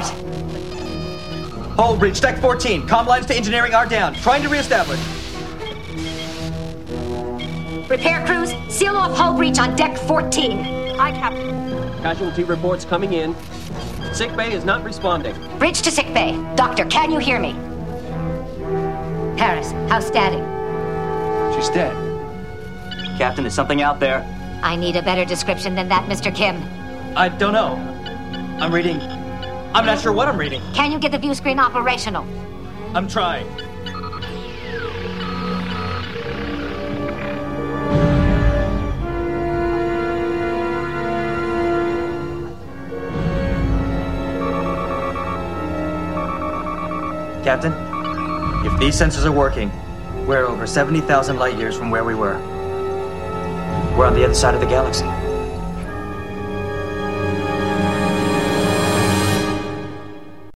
What? Hull breach, deck 14. Comm lines to engineering are down. Trying to reestablish. Repair crews, seal off hull breach on deck 14. Aye, Captain. Casualty reports coming in. Sick bay is not responding. Bridge to sick bay. Doctor, can you hear me? Harris, how's Static? She's dead. Captain, there's something out there. I need a better description than that, Mr. Kim. I don't know. I'm reading. I'm not sure what I'm reading. Can you get the view screen operational? I'm trying. Captain, if these sensors are working, we're over 70,000 light years from where we were. We're on the other side of the galaxy.